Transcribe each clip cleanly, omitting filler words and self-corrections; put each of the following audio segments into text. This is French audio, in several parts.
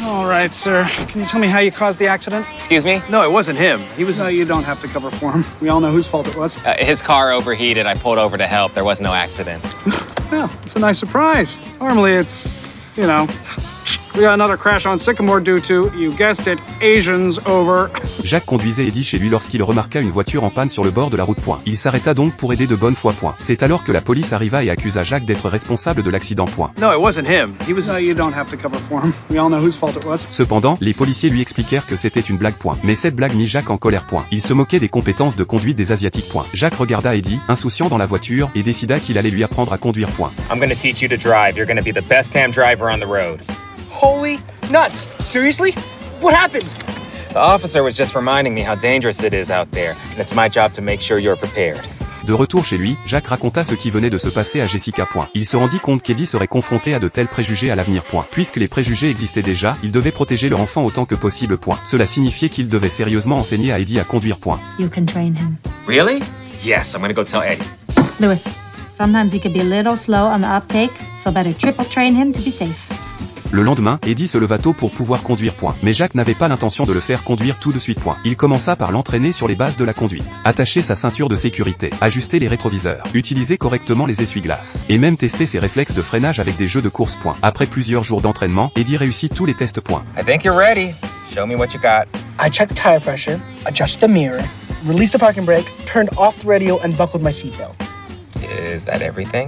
All right, sir. Can you tell me how you caused the accident? Excuse me? No, it wasn't him. He was... No, you don't have to cover for him. We all know whose fault it was. His car overheated. I pulled over to help. There was no accident. Well, it's a nice surprise. Normally it's, you know... We got another crash on Sycamore due to, you guessed it, Asians over. Jacques conduisait Eddie chez lui lorsqu'il remarqua une voiture en panne sur le bord de la route. Il s'arrêta donc pour aider de bonne foi. C'est alors que la police arriva et accusa Jacques d'être responsable de l'accident. No, it wasn't him. He was... No, you don't have to cover for him. We all know whose fault it was. Cependant, les policiers lui expliquèrent que c'était une blague. Mais cette blague mit Jacques en colère. Il se moquait des compétences de conduite des Asiatiques. Jacques regarda Eddie, insouciant dans la voiture, et décida qu'il allait lui apprendre à conduire. I'm gonna teach you to drive. You're gonna be the best damn driver on the road. Holy nuts! Seriously? What happened? The officer was just reminding me how dangerous it is out there, and it's my job to make sure you're prepared. De retour chez lui, Jacques raconta ce qui venait de se passer à Jessica. Il se rendit compte qu'Eddie serait confronté à de tels préjugés à l'avenir. Puisque les préjugés existaient déjà, il devait protéger leur enfant autant que possible. Cela signifiait qu'il devait sérieusement enseigner à Eddie à conduire. You can train him. Really? Yes, I'm gonna go tell Eddie. Lewis, sometimes he can be a little slow on the uptake, so better triple train him to be safe. Le lendemain, Eddie se leva tôt pour pouvoir conduire. Mais Jacques n'avait pas l'intention de le faire conduire tout de suite. Il commença par l'entraîner sur les bases de la conduite. Attacher sa ceinture de sécurité, ajuster les rétroviseurs, utiliser correctement les essuie-glaces, et même tester ses réflexes de freinage avec des jeux de course. Après plusieurs jours d'entraînement, Eddie réussit tous les tests. I think you're ready. Show me what you got. I checked tire pressure, adjusted the mirror, released the parking brake, turned off the radio, and buckled my seatbelt. Is that everything?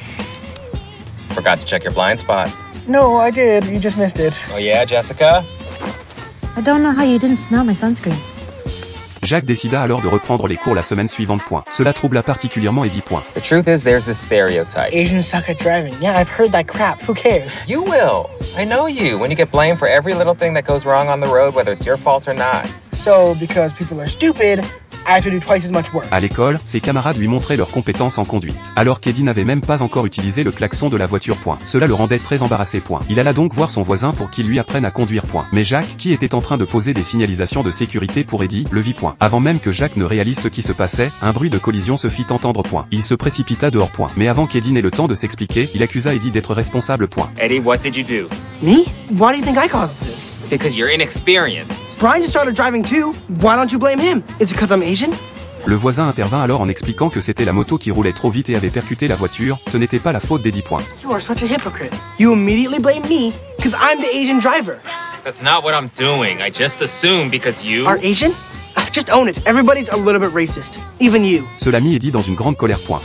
Forgot to check your blind spot. No, I did. You just missed it. Oh yeah, Jessica? I don't know how you didn't smell my sunscreen. Jacques décida alors de reprendre les cours la semaine suivante. Cela troubla particulièrement Eddie. The truth is, there's this stereotype. Asians suck at driving. Yeah, I've heard that crap. Who cares? You will. I know you. When you get blamed for every little thing that goes wrong on the road, whether it's your fault or not. So, because people are stupid, I have to do twice as much work. À l'école, ses camarades lui montraient leurs compétences en conduite, alors qu'Eddie n'avait même pas encore utilisé le klaxon de la voiture. Cela le rendait très embarrassé. Il alla donc voir son voisin pour qu'il lui apprenne à conduire. Mais Jacques, qui était en train de poser des signalisations de sécurité pour Eddie, le vit. Avant même que Jacques ne réalise ce qui se passait, un bruit de collision se fit entendre. Il se précipita dehors. Mais avant qu'Eddie n'ait le temps de s'expliquer, il accusa Eddie d'être responsable. Eddie, what did you do? Me? Why do you think I caused this? Because you're inexperienced. Brian just started driving too. Why don't you blame him? Is it because I'm Asian? Le voisin intervint alors en expliquant que c'était la moto qui roulait trop vite et avait percuté la voiture, ce n'était pas la faute d'Eddie. You are such a hypocrite. You immediately blame me because I'm the Asian driver. That's not what I'm doing. I just assumed because you... Are Asian? Just own it. Everybody's a little bit racist. Even you. Cela mit Eddie dans une grande colère.